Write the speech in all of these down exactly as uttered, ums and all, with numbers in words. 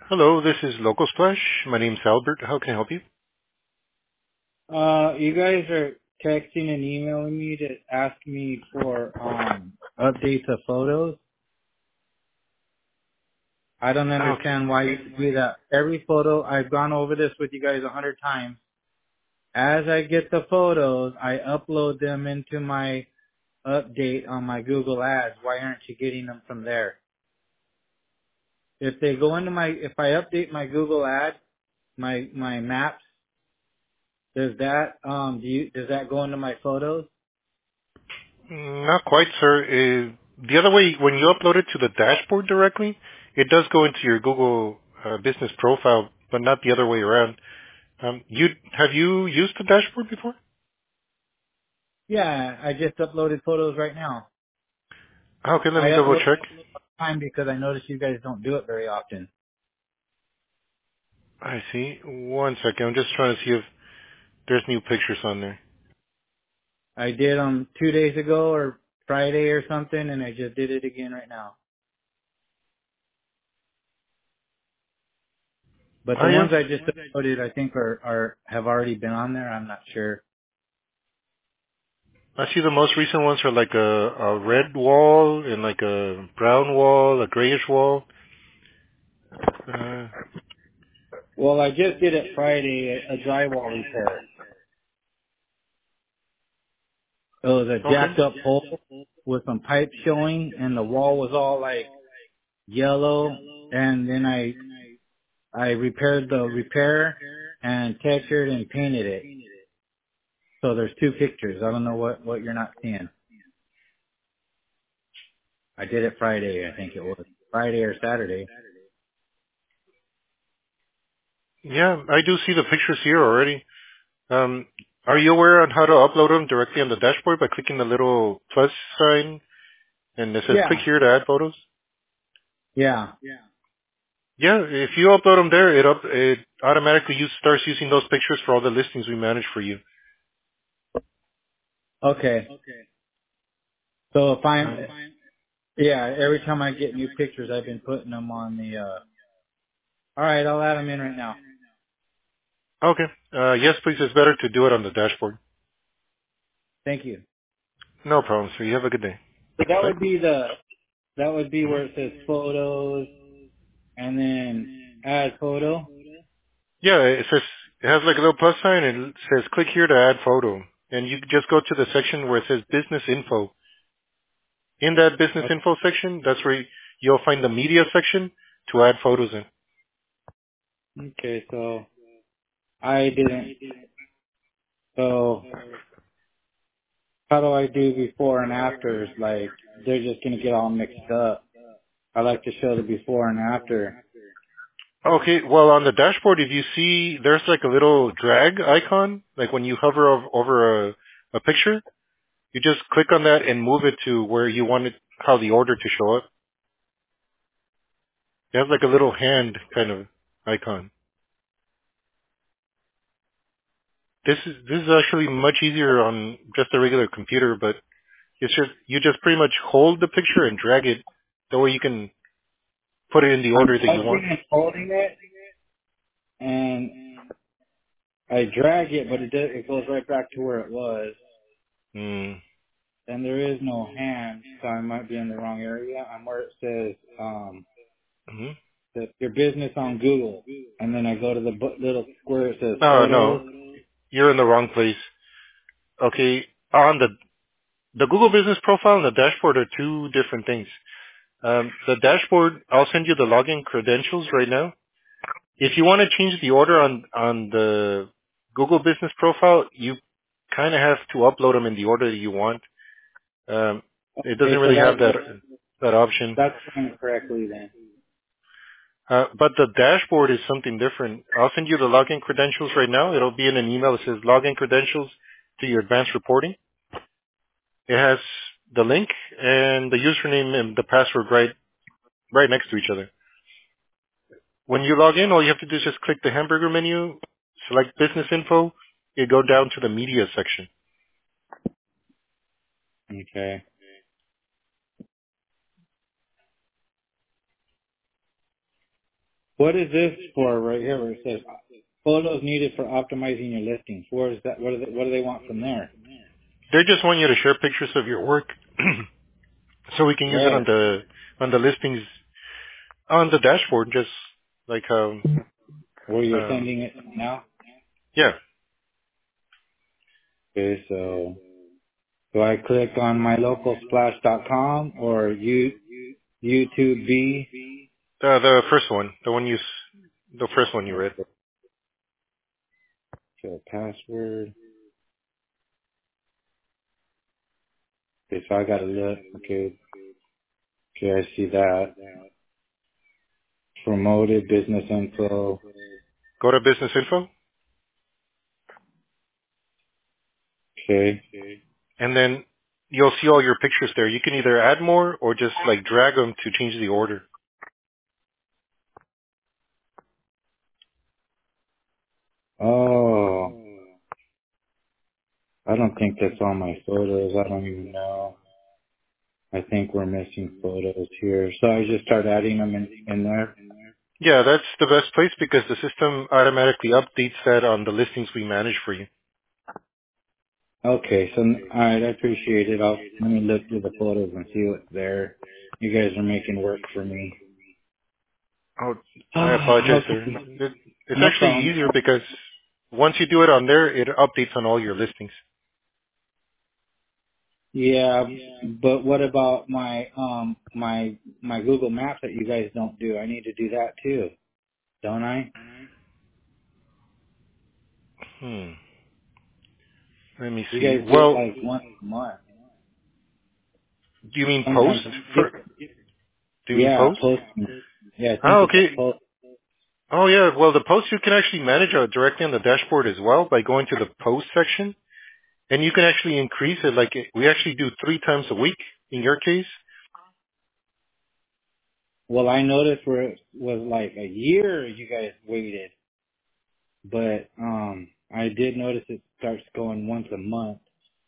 Hello, this is Local Splash. My name's Albert. How can I help you? Uh, you guys are texting and emailing me to ask me for um updates of photos. I don't Okay. understand why you do that. Every photo, I've gone over this with you guys a hundred times. As I get the photos, I upload them into my update on my Google Ads. Why aren't you getting them from there? If they go into my, if I update my Google Ad, my my maps, does that um do you does that go into my photos? Not quite, sir. Uh, the other way, when you upload it to the dashboard directly, it does go into your Google uh, business profile, but not the other way around. Um, you have you used the dashboard before? Yeah, I just uploaded photos right now. Okay, let I me double upload check. time because I notice you guys don't do it very often. I see. One second. I'm just trying to see if there's new pictures on there. I did them two days ago or Friday or something, and I just did it again right now. But the Oh yeah. ones I just uploaded, I think are are have already been on there. I'm not sure. I see the most recent ones are like a, a red wall and like a brown wall, a grayish wall. Uh, Well, I just did it Friday, a, a drywall repair. It was a okay. jacked up pole with some pipes showing, and the wall was all like yellow. And then I I repaired the repair and textured and painted it. So there's two pictures. I don't know what, what you're not seeing. I did it Friday, I think it was. Friday or Saturday. Yeah, I do see the pictures here already. Um, are you aware on how to upload them directly on the dashboard by clicking the little plus sign and it says click Yeah. here to add photos? Yeah. Yeah, if you upload them there, it up it automatically use, starts using those pictures for all the listings we manage for you. Okay. So if I'm, Um, yeah, every time I get new pictures, I've been putting them on the, uh, alright, I'll add them in right now. okay. Uh, yes, please. It's better to do it on the dashboard. Thank you. No problem, sir. You have a good day. So that Bye. would be the, that would be Mhm. where it says photos and then add photo. Yeah, it says it has like a little plus sign and it says click here to add photo, and you just go to the section where it says business info. In that business info section, that's where you'll find the media section to add photos in. Okay, so I didn't, so how do I do before and afters? Like, they're just gonna get all mixed up. I like to show the before and after. Okay, well on the dashboard, if you see, there's like a little drag icon, like when you hover ov- over a, a picture, you just click on that and move it to where you want it, how the order to show up. It has like a little hand kind of icon. This is this is actually much easier on just a regular computer, but it's just you just pretty much hold the picture and drag it, that way you can put it in the I'm order that you want. touching and holding it, and I drag it, but it does, it goes right back to where it was. Mm. And there is no hand, so I might be in the wrong area. I'm where it says um, hmm that your business on Google, and then I go to the bu- little square that says No, photos. no, you're in the wrong place. Okay, on the the Google Business Profile and the dashboard are two different things. Um, the dashboard, I'll send you the login credentials right now. If you want to change the order on on the Google Business Profile, you kind of have to upload them in the order that you want. Um, it doesn't Okay, so really have that that that option. that's done correctly then. Uh, but the dashboard is something different. I'll send you the login credentials right now. It'll be in an email that says login credentials to your advanced reporting. It has the link and the username and the password right right next to each other. When you log in, all you have to do is just click the hamburger menu, select business info, you go down to the media section. Okay. What is this for right here where it says photos needed for optimizing your listings? Where is that? What do they, what do they want from there? They just want you to share pictures of your work so we can use it on Where? the on the listings on the dashboard, just like um Where you're um sending it now? yeah. Okay, so do I click on my local splash dot com or you YouTube B? The the first one, the one you s- the first one you read. Okay, so password. Okay, so I gotta look. Okay, okay, I see that. Promoted business info. Go to business info, Okay. and then you'll see all your pictures there. You can either add more or just like drag them to change the order. Oh, I don't think that's all my photos. I don't even know. I think we're missing photos here. So I just start adding them in, in there. Yeah, that's the best place because the system automatically updates that on the listings we manage for you. Okay, so all right, I appreciate it. I'll let me look through the photos and see what's there. You guys are making work for me. Oh, I apologize, sir. Okay, It, it's no actually problem. easier because once you do it on there, it updates on all your listings. Yeah, but what about my um my my Google Maps that you guys don't do? I need to do that too, don't I? Hmm. Let me You see. guys do it Well, like once a month. do you mean post? Sometimes, For, do you mean yeah, post? post. Yeah, I think Oh, it's a okay. post. Oh, yeah. Well, the post you can actually manage uh, directly on the dashboard as well by going to the post section, and you can actually increase it. Like we actually do three times a week in your case. Well, I noticed where it was like a year you guys waited, but um, I did notice it starts going once a month.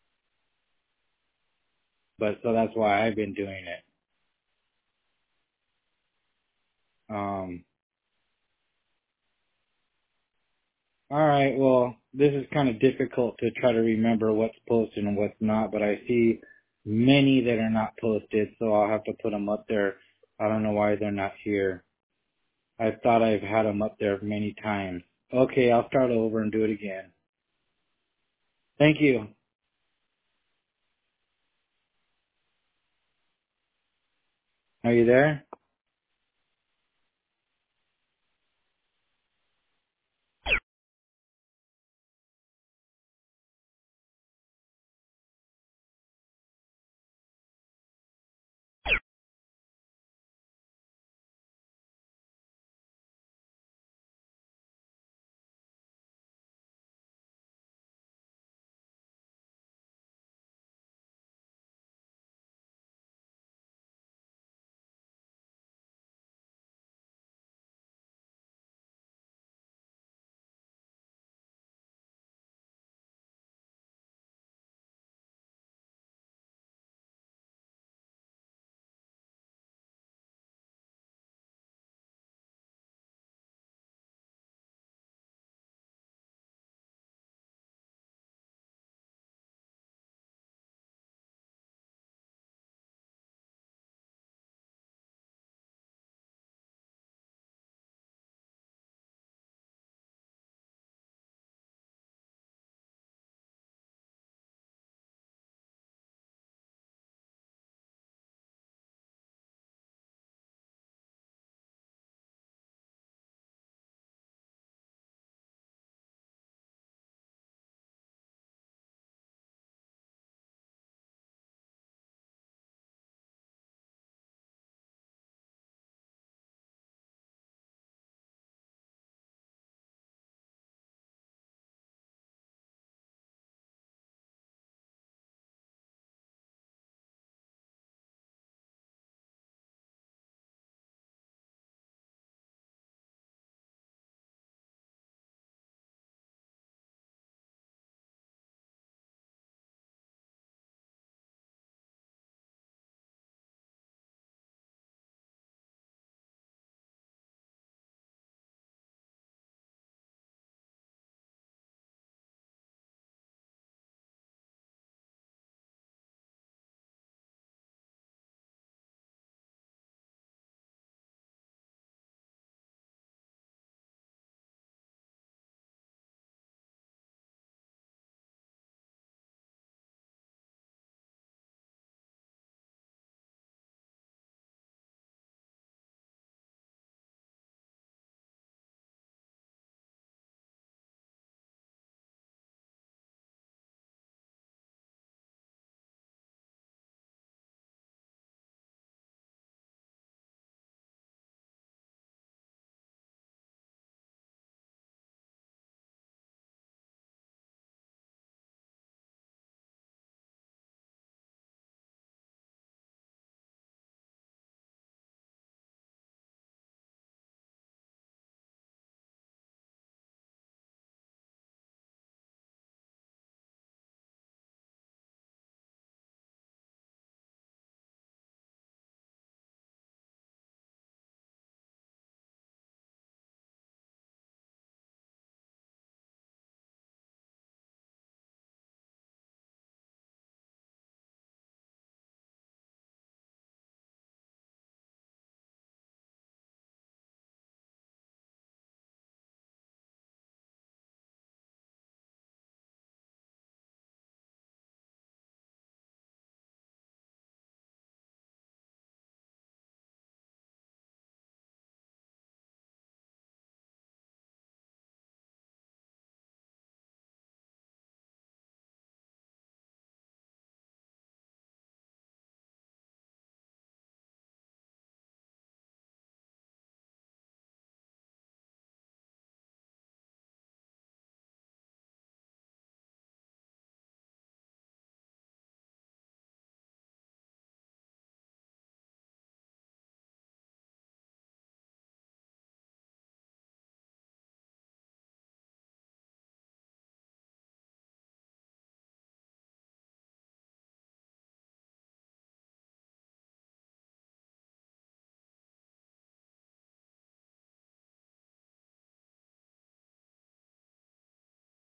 But so that's why I've been doing it. Um, all right. Well, this is kind of difficult to try to remember what's posted and what's not, but I see many that are not posted, so I'll have to put them up there. I don't know why they're not here. I thought I've had them up there many times. Okay, I'll start over and do it again. Thank you. Are you there?